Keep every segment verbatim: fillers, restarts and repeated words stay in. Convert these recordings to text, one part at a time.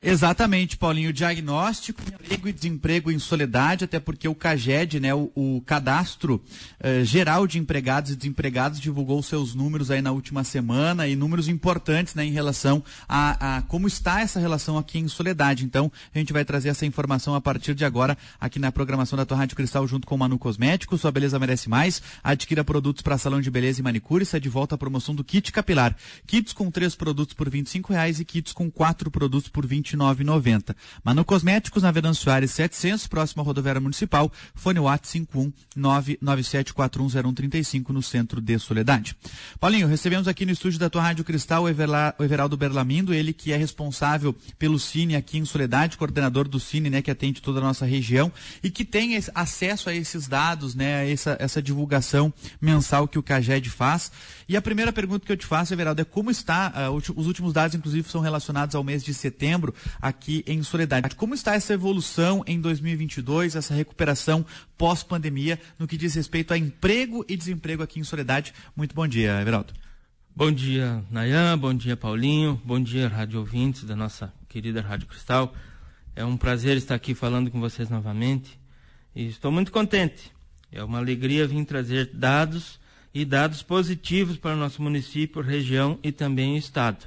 Exatamente, Paulinho, diagnóstico, emprego e desemprego em Soledade, até porque o CAGED, né, o, o Cadastro eh, Geral de Empregados e Desempregados, divulgou seus números aí na última semana, e números importantes, né, em relação a, a como está essa relação aqui em Soledade. Então, a gente vai trazer essa informação a partir de agora aqui na programação da tua Rádio Cristal, junto com o Manu Cosméticos. Sua beleza merece mais. Adquira produtos para salão de beleza e manicure. Está de volta a promoção do Kit Capilar. Kits com três produtos por vinte e cinco reais e kits com quatro produtos por vinte e nove reais e noventa centavos. Manu Cosméticos, na Venâncio Soares setecentos, próximo à rodoviária municipal. Fone WhatsApp cinco um nove nove sete quatro um zero um três cinco, no centro de Soledade. Paulinho, recebemos aqui no estúdio da tua Rádio Cristal o, Everla, o Everaldo Berlamindo, ele que é responsável pelo Cine aqui em Soledade, coordenador do Cine, né, que atende toda a nossa região e que tem esse, acesso a esses dados, né, a essa, essa divulgação mensal que o CAGED faz. E a primeira pergunta que eu te faço, Everaldo, é como está, uh, os últimos dados, inclusive, são relacionados ao mês de setembro, aqui em Soledade. Como está essa evolução em dois mil e vinte e dois, essa recuperação pós-pandemia, no que diz respeito a emprego e desemprego aqui em Soledade? Muito bom dia, Everaldo. Bom dia, Nayan, bom dia, Paulinho, bom dia, rádio ouvintes da nossa querida Rádio Cristal. É um prazer estar aqui falando com vocês novamente e estou muito contente. É uma alegria vir trazer dados e dados positivos para o nosso município, região e também o estado,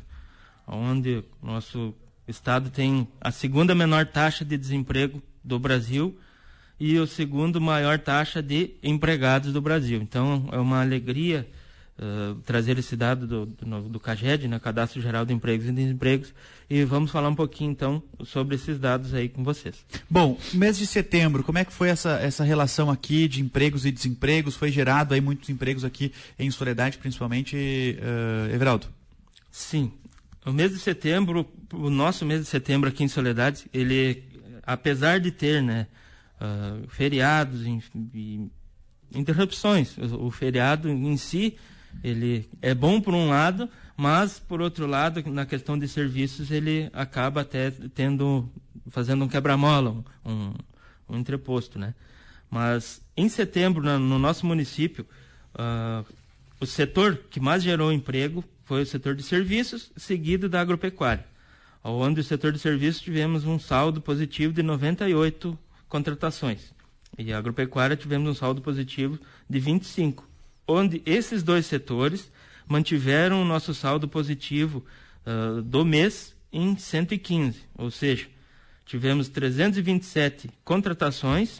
onde o nosso O estado tem a segunda menor taxa de desemprego do Brasil e o segundo maior taxa de empregados do Brasil. Então, é uma alegria uh, trazer esse dado do, do, do CAGED, né, Cadastro Geral de Empregos e Desempregos, e vamos falar um pouquinho, então, sobre esses dados aí com vocês. Bom, mês de setembro, como é que foi essa, essa relação aqui de empregos e desempregos? Foi gerado aí muitos empregos aqui em Soledade, principalmente, uh, Everaldo? Sim. O mês de setembro, o nosso mês de setembro aqui em Soledade, ele, apesar de ter, né, uh, feriados e, e interrupções, o, o feriado em si, ele é bom por um lado, mas por outro lado, na questão de serviços, ele acaba até tendo, fazendo um quebra-mola, um, um entreposto, né? Mas em setembro, no, no nosso município, uh, o setor que mais gerou emprego foi o setor de serviços, seguido da agropecuária, onde o setor de serviços tivemos um saldo positivo de noventa e oito contratações, e a agropecuária tivemos um saldo positivo de vinte e cinco, onde esses dois setores mantiveram o nosso saldo positivo uh, do mês em cento e quinze, ou seja, tivemos trezentos e vinte e sete contratações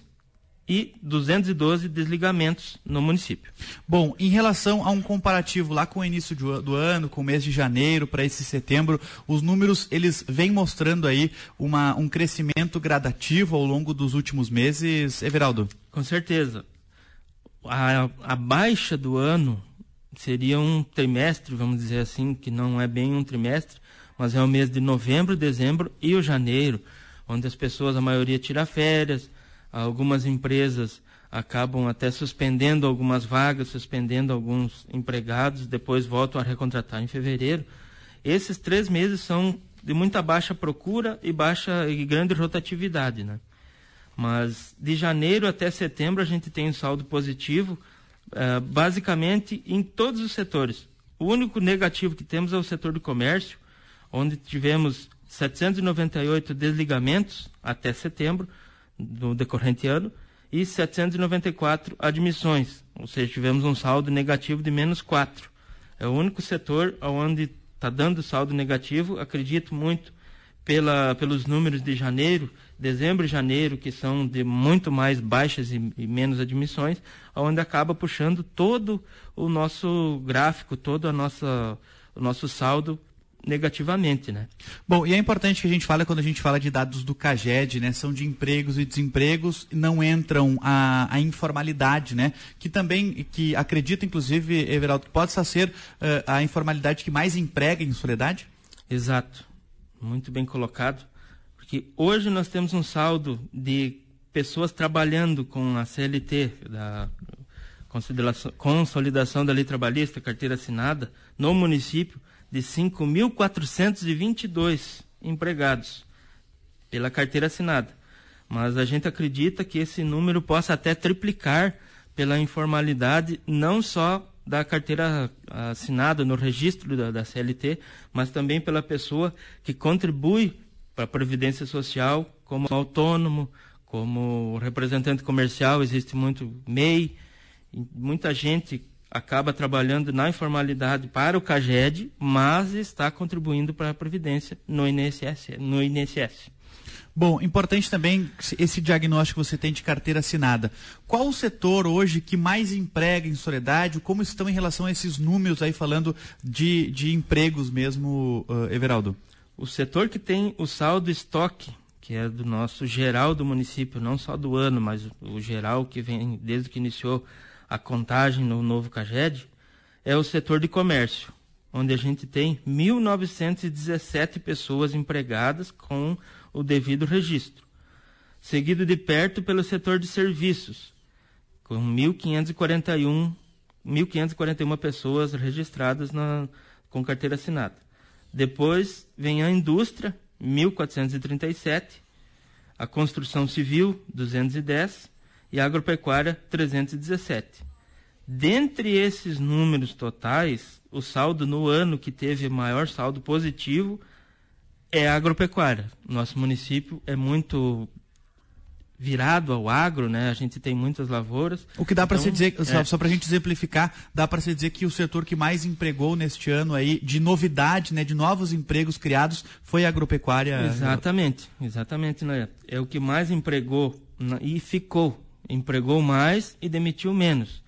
e duzentos e doze desligamentos no município. Bom, em relação a um comparativo lá com o início do, do ano, com o mês de janeiro para esse setembro, os números eles vêm mostrando aí uma, um crescimento gradativo ao longo dos últimos meses, Everaldo? Com certeza. A, a baixa do ano seria um trimestre, vamos dizer assim, que não é bem um trimestre, mas é o mês de novembro, dezembro e o janeiro, onde as pessoas, a maioria, tira férias. Algumas empresas acabam até suspendendo algumas vagas, suspendendo alguns empregados, depois voltam a recontratar em fevereiro. Esses três meses são de muita baixa procura e baixa e grande rotatividade, né? Mas de janeiro até setembro a gente tem um saldo positivo, uh, basicamente em todos os setores. O único negativo que temos é o setor do comércio, onde tivemos setecentos e noventa e oito desligamentos até setembro, no decorrente ano, e setecentos e noventa e quatro admissões, ou seja, tivemos um saldo negativo de menos quatro. É o único setor onde está dando saldo negativo, acredito muito pela, pelos números de janeiro, dezembro e janeiro, que são de muito mais baixas e, e menos admissões, onde acaba puxando todo o nosso gráfico, todo a nossa, o nosso saldo negativamente, né? Bom, e é importante que a gente fale, quando a gente fala de dados do CAGED, né, são de empregos e desempregos, não entram a, a informalidade, né, que também, que acredita, inclusive, Everaldo, que pode ser uh, a informalidade que mais emprega em Soledade? Exato, muito bem colocado, porque hoje nós temos um saldo de pessoas trabalhando com a C L T, da Consolidação da Lei Trabalhista, carteira assinada, no município, de cinco mil quatrocentos e vinte e dois empregados pela carteira assinada. Mas a gente acredita que esse número possa até triplicar pela informalidade, não só da carteira assinada no registro da, da C L T, mas também pela pessoa que contribui para a Previdência Social, como autônomo, como representante comercial, existe muito M E I, e muita gente acaba trabalhando na informalidade para o CAGED, mas está contribuindo para a Previdência no I N S S. No I N S S. Bom, importante também esse diagnóstico que você tem de carteira assinada. Qual o setor hoje que mais emprega em Soledade? Como estão em relação a esses números aí, falando de, de empregos mesmo, uh, Everaldo? O setor que tem o saldo estoque, que é do nosso geral do município, não só do ano, mas o geral que vem desde que iniciou a contagem no novo CAGED, é o setor de comércio, onde a gente tem mil novecentas e dezessete pessoas empregadas com o devido registro, seguido de perto pelo setor de serviços, com mil quinhentas e quarenta e um pessoas registradas na, com carteira assinada. Depois vem a indústria, mil quatrocentos e trinta e sete, a construção civil, duzentos e dez, e a agropecuária, trezentos e dezessete. Dentre esses números totais, o saldo no ano que teve maior saldo positivo é a agropecuária. Nosso município é muito virado ao agro, né? A gente tem muitas lavouras. O que dá para então, se dizer, é... só, só para a gente exemplificar, dá para se dizer que o setor que mais empregou neste ano aí, de novidade, né, de novos empregos criados, foi a agropecuária. Exatamente, exatamente, né? É o que mais empregou e ficou. Empregou mais e demitiu menos.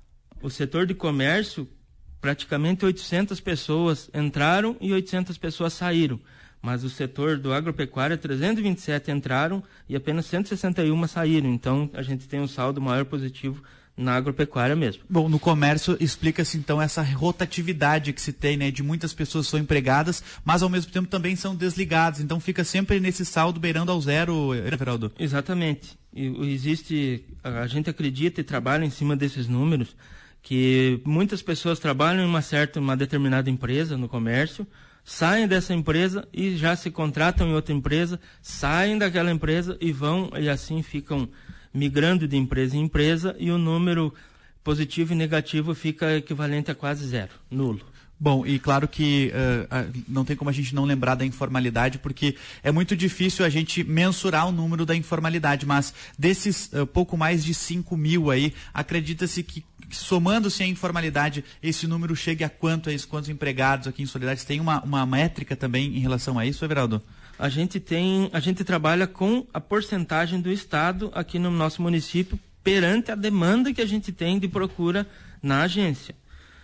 O setor de comércio, praticamente oitocentas pessoas entraram e oitocentas pessoas saíram. Mas o setor do agropecuária, trezentos e vinte e sete entraram e apenas cento e sessenta e um saíram. Então, a gente tem um saldo maior positivo na agropecuária mesmo. Bom, no comércio explica-se então essa rotatividade que se tem, né? De muitas pessoas são empregadas, mas ao mesmo tempo também são desligadas. Então fica sempre nesse saldo beirando ao zero, Everaldo. Exatamente. E, existe, a gente acredita e trabalha em cima desses números, que muitas pessoas trabalham em uma certa, uma determinada empresa no comércio, saem dessa empresa e já se contratam em outra empresa, saem daquela empresa e vão, e assim ficam migrando de empresa em empresa, e o número positivo e negativo fica equivalente a quase zero, nulo. Bom, e claro que uh, não tem como a gente não lembrar da informalidade, porque é muito difícil a gente mensurar o número da informalidade, mas desses uh, pouco mais de cinco mil aí, acredita-se que, somando-se a informalidade, esse número chegue a quanto, a isso, quantos empregados aqui em Soledade? Tem uma, uma métrica também em relação a isso, Everaldo? A gente tem, a gente trabalha com a porcentagem do Estado aqui no nosso município perante a demanda que a gente tem de procura na agência.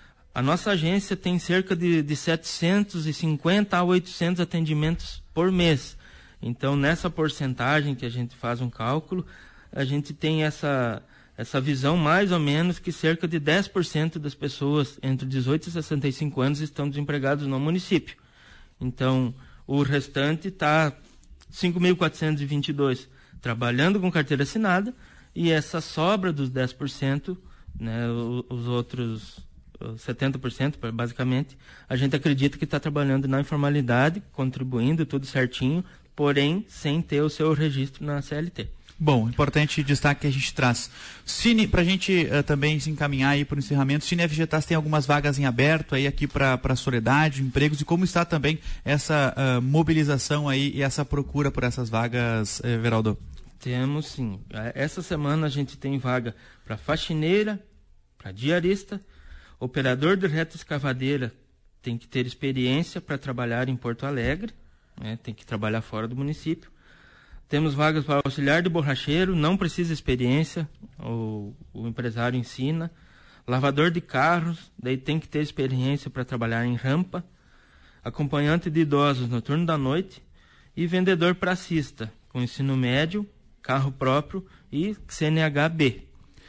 A nossa agência tem cerca de, de setecentos e cinquenta a oitocentos atendimentos por mês. Então, nessa porcentagem que a gente faz um cálculo, a gente tem essa, essa visão mais ou menos que cerca de dez por cento das pessoas entre dezoito e sessenta e cinco anos estão desempregados no município. Então, o restante está cinco mil quatrocentos e vinte e dois trabalhando com carteira assinada, e essa sobra dos dez por cento, né, os outros setenta por cento, basicamente, a gente acredita que está trabalhando na informalidade, contribuindo tudo certinho, porém sem ter o seu registro na C L T. Bom, importante destaque que a gente traz. Cine, para a gente uh, também se encaminhar aí para o encerramento, Cine F G T A S tem algumas vagas em aberto aí aqui para a Soledade, empregos, e como está também essa uh, mobilização aí e essa procura por essas vagas, eh, Everaldo? Temos sim. Essa semana a gente tem vaga para faxineira, para diarista, operador de reta escavadeira tem que ter experiência para trabalhar em Porto Alegre, né, tem que trabalhar fora do município. Temos vagas para auxiliar de borracheiro, não precisa experiência, o, o empresário ensina. Lavador de carros, daí tem que ter experiência para trabalhar em rampa. Acompanhante de idosos no turno da noite. E vendedor pracista, com ensino médio, carro próprio e C N H B.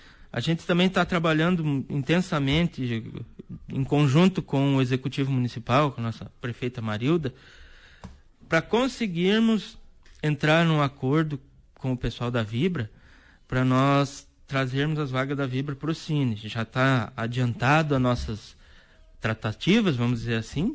A gente também está trabalhando intensamente, em conjunto com o Executivo Municipal, com a nossa prefeita Marilda, para conseguirmos entrar num acordo com o pessoal da Vibra, para nós trazermos as vagas da Vibra para o Cine. Já está adiantado as nossas tratativas, vamos dizer assim,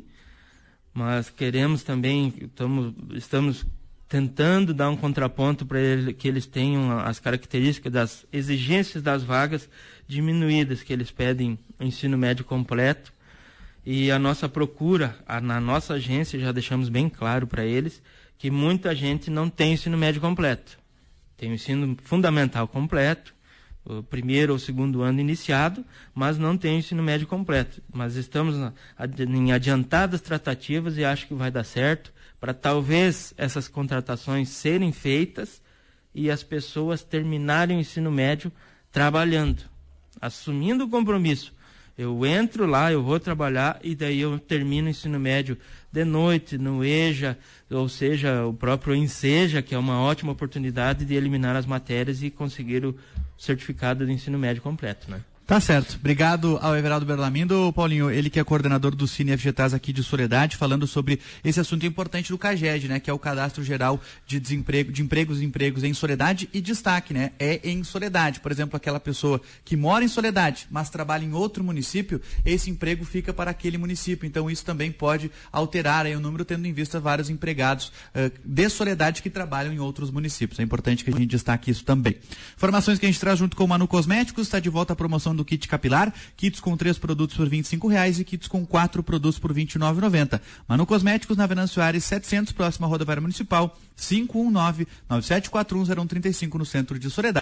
mas queremos também, estamos, estamos tentando dar um contraponto para ele, que eles tenham as características das exigências das vagas diminuídas, que eles pedem o ensino médio completo. E a nossa procura, a, na nossa agência, já deixamos bem claro para eles que muita gente não tem ensino médio completo. Tem o ensino fundamental completo, o primeiro ou segundo ano iniciado, mas não tem o ensino médio completo. Mas estamos na, em adiantadas tratativas e acho que vai dar certo para talvez essas contratações serem feitas e as pessoas terminarem o ensino médio trabalhando, assumindo o compromisso. Eu entro lá, eu vou trabalhar e daí eu termino o ensino médio de noite, no EJA, ou seja, o próprio ENSEJA, que é uma ótima oportunidade de eliminar as matérias e conseguir o certificado de ensino médio completo, né? Tá certo. Obrigado ao Everaldo Berlamindo, Paulinho, ele que é coordenador do Cine F G T A S aqui de Soledade, falando sobre esse assunto importante do CAGED, né, que é o Cadastro Geral de Desemprego, de Empregos e Empregos em Soledade, e destaque, né, é em Soledade. Por exemplo, aquela pessoa que mora em Soledade, mas trabalha em outro município, esse emprego fica para aquele município. Então isso também pode alterar aí o número, tendo em vista vários empregados uh, de Soledade que trabalham em outros municípios. É importante que a gente destaque isso também. Informações que a gente traz junto com o Manu Cosméticos, está de volta a promoção do kit capilar, kits com três produtos por vinte e cinco reais e kits com quatro produtos por vinte e nove reais e noventa centavos. Manu Cosméticos, na Venâncio Aires setecentos, próxima rodoviária municipal, cinco um nove, nove sete quatro um, zero um três cinco, no centro de Soledade.